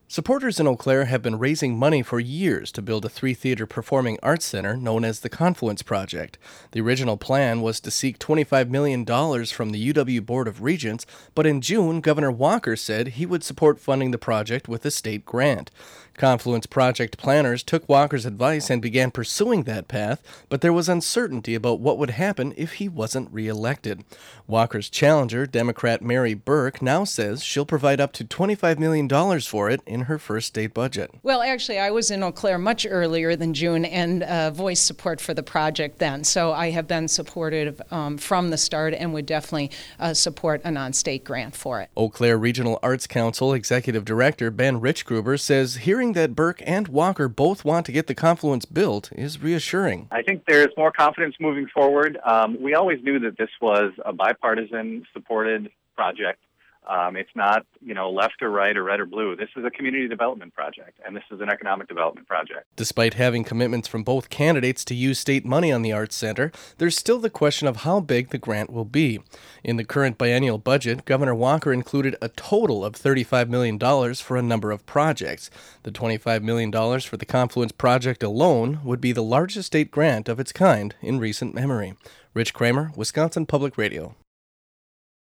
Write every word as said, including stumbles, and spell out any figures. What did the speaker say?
Supporters in Eau Claire have been raising money for years to build a three-theater performing arts center known as the Confluence Project. The original plan was to seek twenty-five million dollars from the U W Board of Regents, but in June, Governor Walker said he would support funding the project with a state grant. Confluence Project planners took Walker's advice and began pursuing that path, but there was uncertainty about what would happen if he wasn't reelected. Walker's challenger, Democrat Mary Burke, now says she'll provide up to twenty-five million dollars for it in her first state budget. Well, actually, I was in Eau Claire much earlier than June and uh, voiced support for the project then, so I have been supportive um, from the start and would definitely uh, support a non-state grant for it. Eau Claire Regional Arts Council Executive Director Ben Richgruber says hearing that Burke and Walker both want to get the Confluence built is reassuring. I think there's more confidence moving forward. Um, we always knew that this was a bipartisan supported project. Um, it's not, you know, left or right or red or blue. This is a community development project, and this is an economic development project. Despite having commitments from both candidates to use state money on the Arts Center, there's still the question of how big the grant will be. In the current biennial budget, Governor Walker included a total of thirty-five million dollars for a number of projects. The twenty-five million dollars for the Confluence Project alone would be the largest state grant of its kind in recent memory. Rich Kramer, Wisconsin Public Radio.